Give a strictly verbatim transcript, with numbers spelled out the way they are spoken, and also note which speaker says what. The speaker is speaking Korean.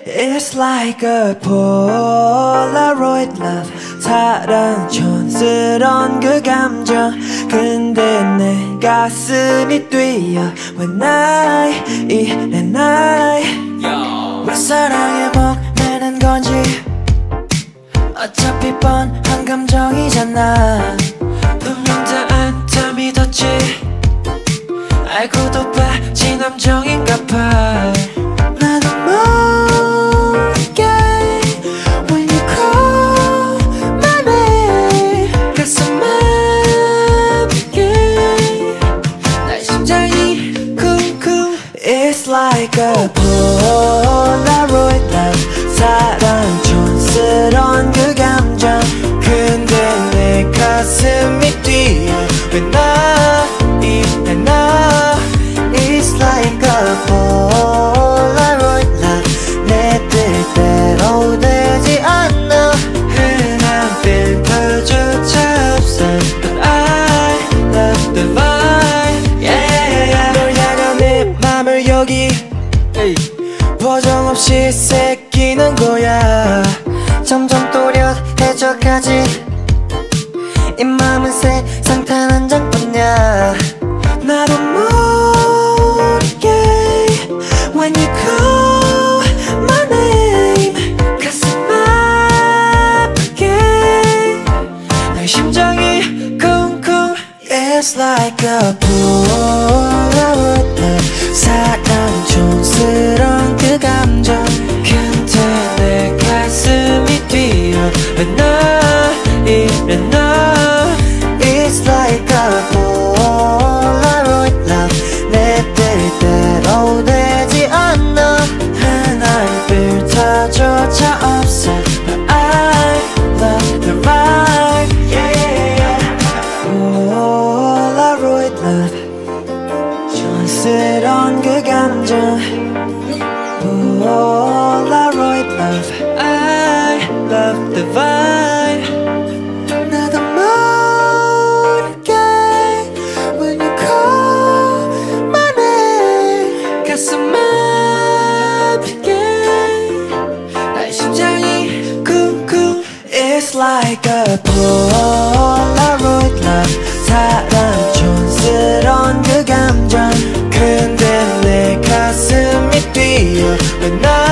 Speaker 1: It's like a Polaroid love. 사랑 촌스러운 그 감정. 근데 내 가슴이 뛰어. When I 이래 날 왜 사랑에 목매는 건지. 어차피 뻔한 감정이잖아. 분명 다 안다 믿었지. 알고도 빠진 함정인가 봐. 나도 모르게 When you call my name 가슴 아프게 날 심장이 쿵쿵. It's like a Polaroid love. 사랑 촌스러운 그 감정. 근데 내 가슴이 뛰어. When I 이래 나 It's like a Polaroid love. 내 뜻대로 되지 않아. 흔한 필터조차 없어. But I love the vibe. Yeah. 널 향한 내 맘을 여기 보정 없이 새기는 거야. 점점 또렷해져가지. 이 맘은 세상 단 한 장뿐이야. 나도 모르게 When you call my name 가슴 아프게 내 심장이 쿵쿵. It's like a Polaroid love. 사랑 촌스러운 그 감정. 근데 내 가슴이 뛰어. When I 이래 나 It's like a Polaroid love. 내 뜻대로 되지 않아. 하나의 필터조차 없어. But I love the vibe. Yeah. Polaroid love. 촌스러운 그 감정. Polaroid love. I love the vibe. 나도 모르게 When you call my name 가슴 아프게 날 심장이 쿵쿵. It's like a Polaroid love. 사랑 촌스러운 그 감정. 근데 내 가슴이 뛰어. When I